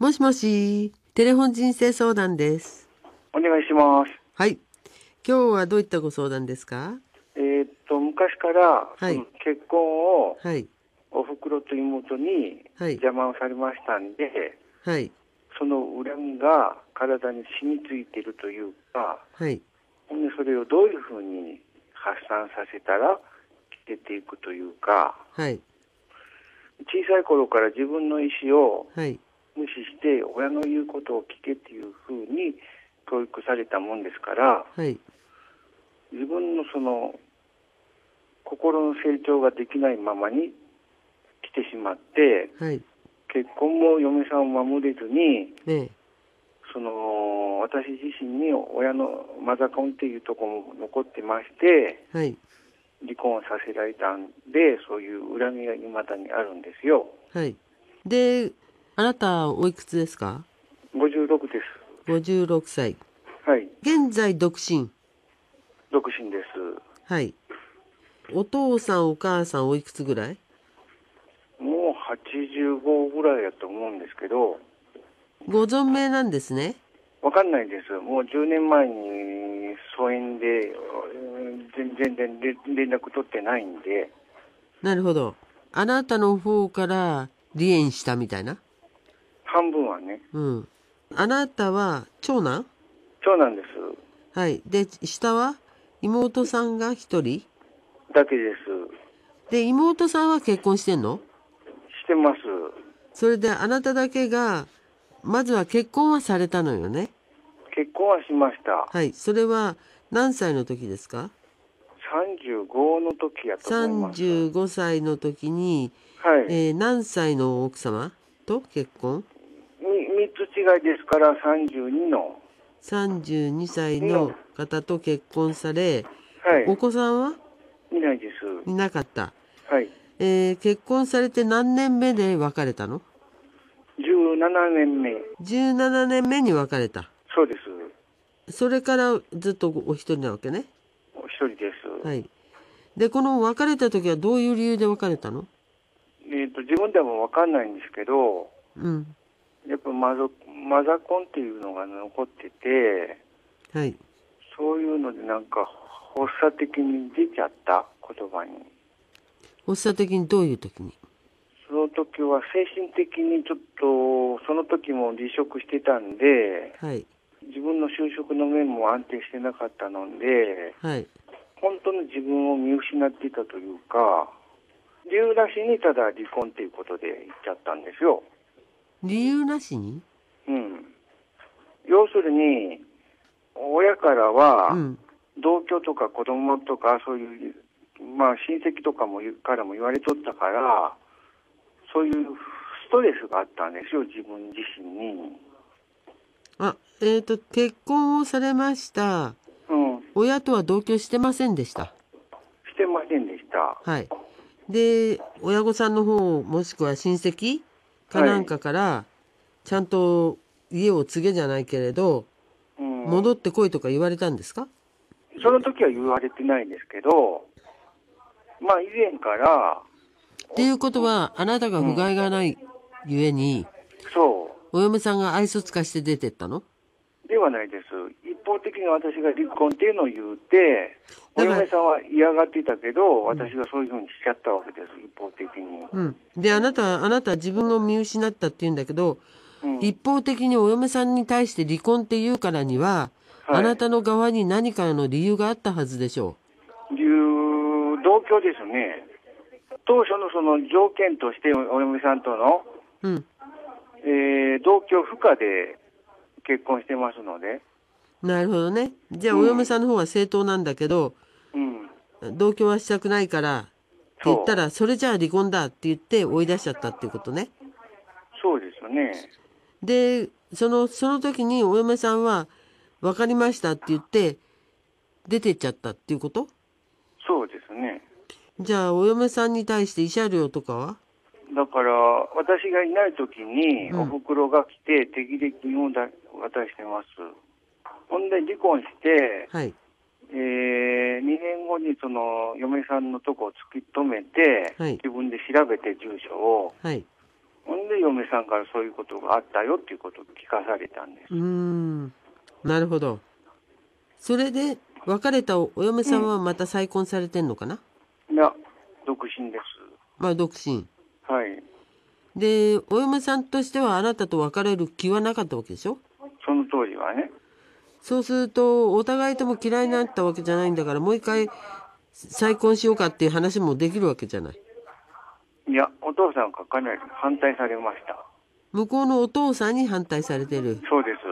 もしもし、テレフォン人生相談です。 お願いします。 はい。今日はどういったご相談ですか？ 昔からはい。 結婚をはい。 お袋と妹にはい。 邪魔をされましたんで、 はい。 その恨みが体に染みついているというか、 はい。 ほんでそれをどういうふうに発散させたら消えていくというか、 はい。 小さい頃から自分の意思をはい。 無視して親の言うことを聞けっていうふうに教育されたもんですから、 はい。 自分の心の成長ができないままに来てしまって、 はい。 結婚も嫁さんを守れずに、 ええ。 私自身に親のマザコンっていうところも残ってまして、 はい。 離婚させられたんで、そういう恨みが未だにあるんですよ。 はい。で、あなたおいくつですか？ 56です。 56 歳。 はい。 現在独身。 独身です。 はい。お父さんお母さんおいくつぐらい？ もう85ぐらいやと思うんですけど、 ご存命なんですね。 わかんないです。もう10年前に疎遠で、全然連絡取ってないんで。 なるほど。あなたの方から離縁したみたいな。 半分はね。 うん。あなたは長男？ 長男です。 はい。で、下は妹さんが一人だけです。 で、妹さんは結婚してんの？ してます。 それであなただけが、まずは結婚はされたのよね。 結婚はしました。 はい。それは何歳の時ですか？ 35の時やと思います。 35歳の時に、 はい。 何歳の奥様と結婚？ 3つ違いですから32の。 32歳の、 の方と結婚され、おはい。 子さんはいないです。 いなかった。 はい。 結婚されて何年目で別れたの？ 17年目。 17年目に別れた。 そうです。 それからずっとお一人なわけね。 お一人です。 はい。で、この別れた時はどういう理由で別れたの？ 自分でもわかんないんですけど、 うん。 やっぱマザコンっていうのが残ってて、 はい。 そういうのでなんか発作的に出ちゃった言葉に。 発作的にどういう時に？ その時は精神的にちょっと、その時も離職してたんで、 はい。 自分の就職の面も安定してなかったので、 はい。 本当の自分を見失っていたというか、理由なしにただ離婚っていうことで言っちゃったんですよ。 理由なしに？ うん。要するに、親からは、 うん。 同居とか子供とかそういう、まあ親戚とかからも言われとったから、そういうストレスがあったんですよ、自分自身に。 あ、結婚をされました。 うん。 親とは同居してませんでした。 してませんでした。 はい。で、親御さんの方、もしくは親戚かなんはい。 かから、ちゃんと家を継げじゃないけれど、 うん。 戻ってこいとか言われたんですか？ その時は言われてないんですけど、まあ以前から、 っていうことは、あなたが不甲斐がないゆえに、 そお嫁さんが愛想つかして出てったの？ うではないです。一方的に私が離婚っていうのを言うて、おだから、 嫁さんは嫌がっていたけど、私がそういうふうにしちゃったわけです、一方的に。 うん。で、あなたは自分を見失ったって言うんだけど、 うん。 一方的にお嫁さんに対して離婚って言うからには、あはい。 なたの側に何かの理由があったはずでしょ同居ですね。当初のその条件としてお嫁さんとの、 う。うん。 同居不可で結婚してますので。 なるほどね。じゃあ、お嫁うん。 さんの方は正当なんだけど、 うん。 同居はしたくないからって言ったそう。 ら、それじゃあ離婚だって言って追い出しちゃったっていうことね。 そうですよね。 で、その時にお嫁さんは、分かりましたって言って、出てっちゃったっていうこと？ そうですね。 じゃあ、お嫁さんに対して慰謝料とかは？ だから、私がいない時に、おうん。 袋が来て、手切れ金を渡してます。ほんで、離婚して、 はい。 2年後にその嫁さんのとこを突き止めて、 はい。 自分で調べて住所を、 はい。 ほんで嫁さんからそういうことがあったよっていうことを聞かされたんです。 なるほど。それで別れたお嫁さんはまた再婚されてんのかな？ いや、独身です。 まあ独身はい。 で、お嫁さんとしてはあなたと別れる気はなかったわけでしょ？ その当時はね。 そうするとお互いとも嫌いになったわけじゃないんだから、もう一回再婚しようかっていう話もできるわけじゃない。 いや、お父さんがかなり反対されました。 向こうのお父さんに反対されてる。 そうです。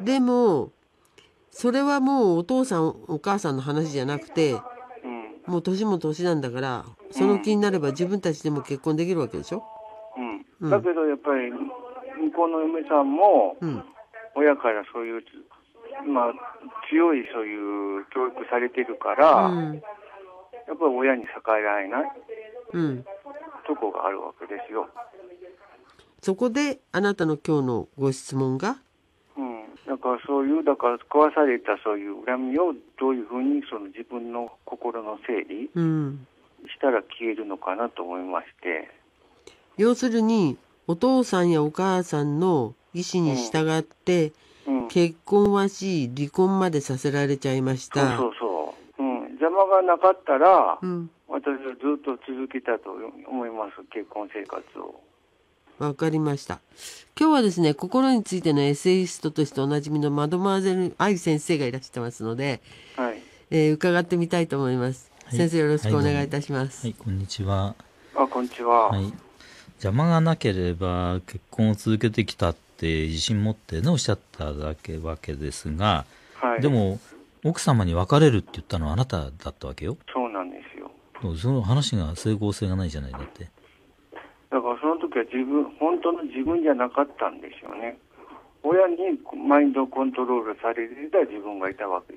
でもそれはもうお父さんお母さんの話じゃなくて、もう年も年なんだから、その気になれば自分たちでも結婚できるわけでしょ。 だけどやっぱり向こうの嫁さんも、親からそういう、強いそういう教育されてるから、やっぱり親に逆らえない、とこがあるわけですよ。 そこであなたの今日のご質問が、 だから壊されたそういう恨みをどういうふうにその自分の心の整理したら消えるのかなと思いまして。 要するにお父さんやお母さんの意思に従って、結婚はし離婚までさせられちゃいました。 邪魔がなかったら、私はずっと続けたと思います、結婚生活を。 わかりました。今日はですね、心についてのエッセイストとしておなじみのマドモアゼル愛先生がいらっしゃってますので、伺ってみたいと思います。先生、よろしくお願いいたします。 こんにちは。 こんにちは。 邪魔がなければ結婚を続けてきたって自信持ってねおっしゃったわけですが、でも奥様に別れるって言ったのはあなただったわけよ。 そうなんですよ。 その話が整合性がないじゃない。だってだからその時は本当の自分じゃなかったんですよね。親にマインドコントロールされていた自分がいたわけです。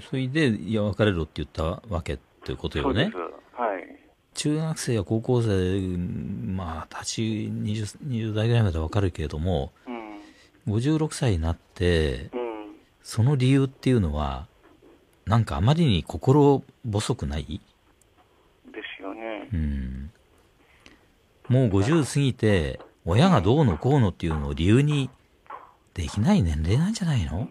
それで別れろって言ったわけっていうことよね。 そうです。はい。 中学生や高校生、20代ぐらいまでわかるけれども、56歳になって、その理由っていうのはなんかあまりに心細くない？ ですよね。 もう50過ぎて親がどうのこうのっていうのを理由にできない年齢なんじゃないの？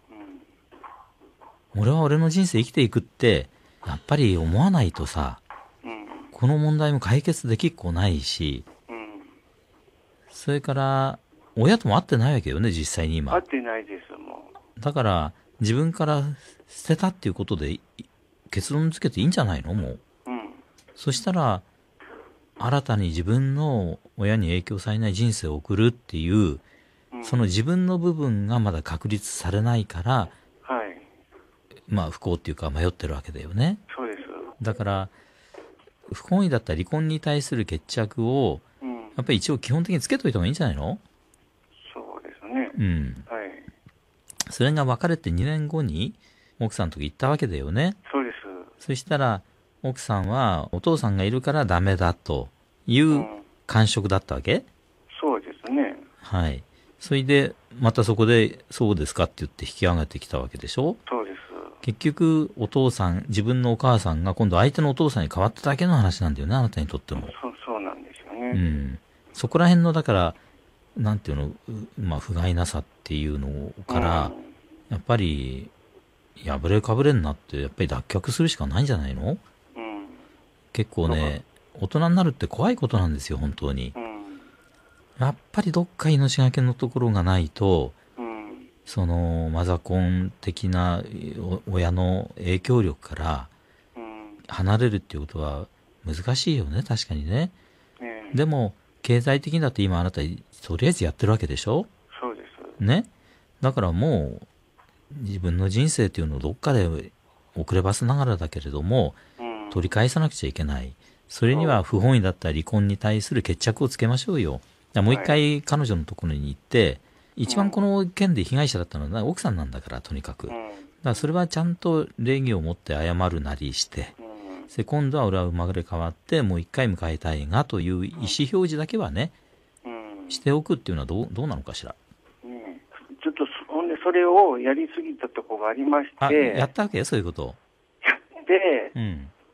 俺は俺の人生生きていくってやっぱり思わないとさ、この問題も解決できっこないし、それから親とも会ってないわけよね、実際に今。 会ってないですもん。 だから自分から捨てたっていうことで結論付けていいんじゃないの？もう、そしたら新たに自分の親に影響されない人生を送るっていう、その自分の部分がまだ確立されないから、不幸っていうか迷ってるわけだよね。 そうです。 だから不本意だったら離婚に対する決着を、やっぱり一応基本的につけといた方がいいんじゃないの？ そうですね。 それが別れて2年後に奥さんと行ったわけだよね。 そうです。 そしたら奥さんはお父さんがいるからダメだという感触だったわけ？ そうですね。 それでまたそこでそうですかって言って引き上げてきたわけでしょ？ そうです。 結局お父さん、自分のお母さんが今度相手のお父さんに変わっただけの話なんだよね、あなたにとっても。 そうなんですよね。 そこら辺のだからなんていうの、不甲斐なさっていうのから、やっぱり破れかぶれになってやっぱり脱却するしかないんじゃないの？結構ね、大人になるって怖いことなんですよ、本当に。やっぱりどっか命がけのところがないと、そのマザコン的な親の影響力から離れるっていうことは難しいよね、確かにね。でも経済的にだって今あなたとりあえずやってるわけでしょ？ そうですね。だからもう自分の人生っていうのをどっかで遅ればせながらだけれども、取り返さなくちゃいけない。それには不本意だった離婚に対する決着をつけましょうよ。もう一回彼女のところに行って、一番この件で被害者だったのは奥さんなんだから、とにかく。だからそれはちゃんと礼儀を持って謝るなりして、今度は俺は生まれ変わってもう一回迎えたいがという意思表示だけはね、しておくっていうのはどうなのかしら。 ちょっとほんでそれをやりすぎたところがありまして。 やったわけ？そういうこと。 で、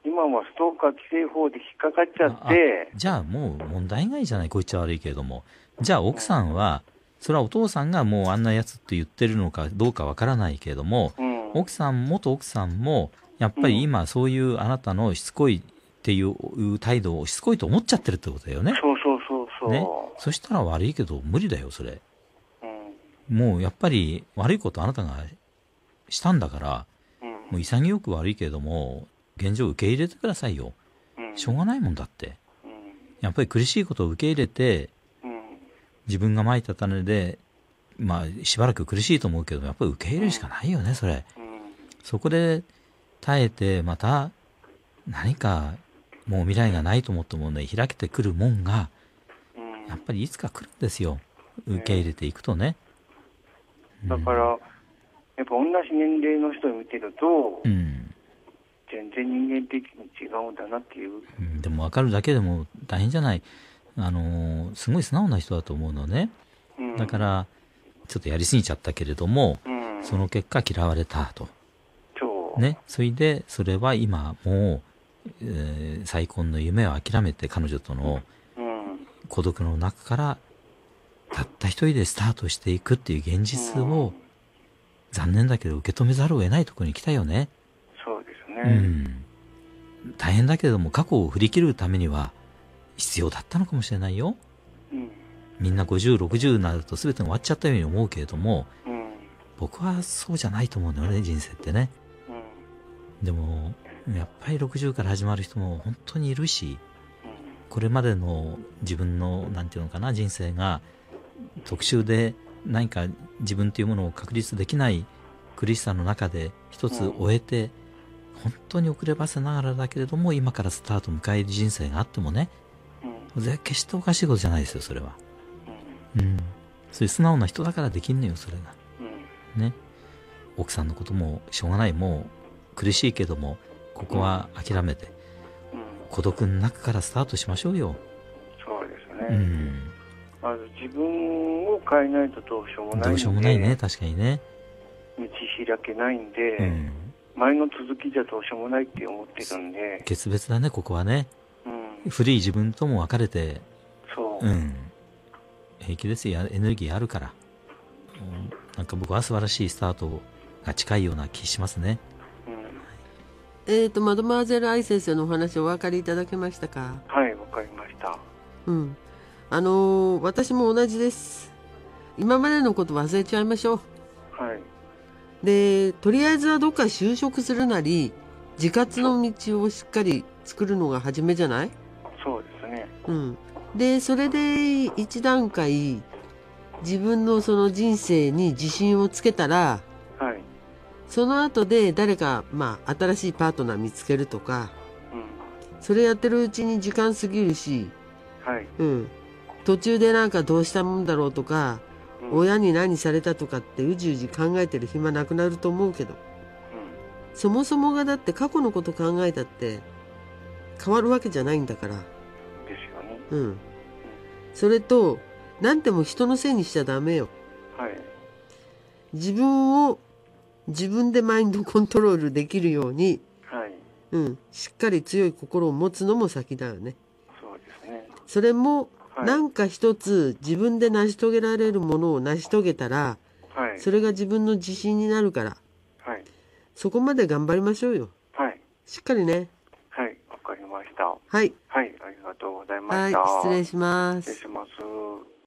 今はストーカー規制法で引っかかっちゃって。 じゃあもう問題外じゃない、こいつは悪いけれども。じゃあ奥さんは、それはお父さんがもうあんなやつって言ってるのかどうかわからないけれども、元奥さんも、やっぱり今そういうあなたのしつこいっていう態度をしつこいと思っちゃってるってことだよね。 そう。 ね。そしたら悪いけど無理だよ、それ。もうやっぱり悪いことあなたがしたんだから、もう潔く悪いけれども、現状受け入れてくださいよ。しょうがないもんだって。やっぱり苦しいことを受け入れて、自分が蒔いた種で、まあしばらく苦しいと思うけど、やっぱり受け入れるしかないよね、それ。そこで耐えて、また何かもう未来がないと思ったもので開けてくるもんが、やっぱりいつか来るんですよ。受け入れていくとね。 だから、やっぱ同じ年齢の人を見てると、全然人間的に違うんだなっていう。 でも分かるだけでも大変じゃない。すごい素直な人だと思うのね。だから、ちょっとやりすぎちゃったけれども、その結果嫌われたと。ね。それで、それは今もう、再婚の夢を諦めて彼女との孤独の中から、たった一人でスタートしていくっていう現実を、残念だけど受け止めざるを得ないところに来たよね。 そうですね。 大変だけれども過去を振り切るためには必要だったのかもしれないよ。みんな50、60になると全て終わっちゃったように思うけれども、僕はそうじゃないと思うのよね、人生ってね。でも、やっぱり60から始まる人も本当にいるし、これまでの自分の、なんていうのかな、人生が特殊で何か自分というものを確立できない苦しさの中で一つ終えて、本当に遅ればせながらだけれども今からスタートを迎える人生があってもね、決しておかしいことじゃないですよ、それは。そういう素直な人だからできんのよ、それが。ね。奥さんのこともしょうがない、もう苦しいけどもここは諦めて、孤独の中からスタートしましょうよ。 そうですね。まず自分を変えないとどうしようもないんで。 どうしようもないね、確かにね。 道開けないんで、前の続きじゃどうしようもないって思ってるんで。 決別だね、ここはね。古い自分とも別れて、平気ですよ、エネルギーあるから。なんか僕は素晴らしいスタートが近いような気しますね。 マドマーゼル愛先生のお話お分かりいただけましたか？ はい、分かりました。 私も同じです。今までのこと忘れちゃいましょう。で、とりあえずはどっか就職するなり、自活の道をしっかり作るのが初めじゃない？ そうですね。 で、それで一段階、自分のその人生に自信をつけたら、その後で誰か、新しいパートナー見つけるとか、それやってるうちに時間過ぎるし、途中でなんかどうしたもんだろうとか、親に何されたとかってうじうじ考えてる暇なくなると思うけど、そもそもがだって過去のこと考えたって変わるわけじゃないんだから。 ですよね。 それと、何でも人のせいにしちゃダメよ。自分を自分でマインドコントロールできるように、しっかり強い心を持つのも先だよね。 そうですね。 それも、何か一つ自分で成し遂げられるものを成し遂げたら、それが自分の自信になるから、そこまで頑張りましょうよ。しっかりね。 わかりました。 はい。 ありがとうございました。 失礼します。 失礼します。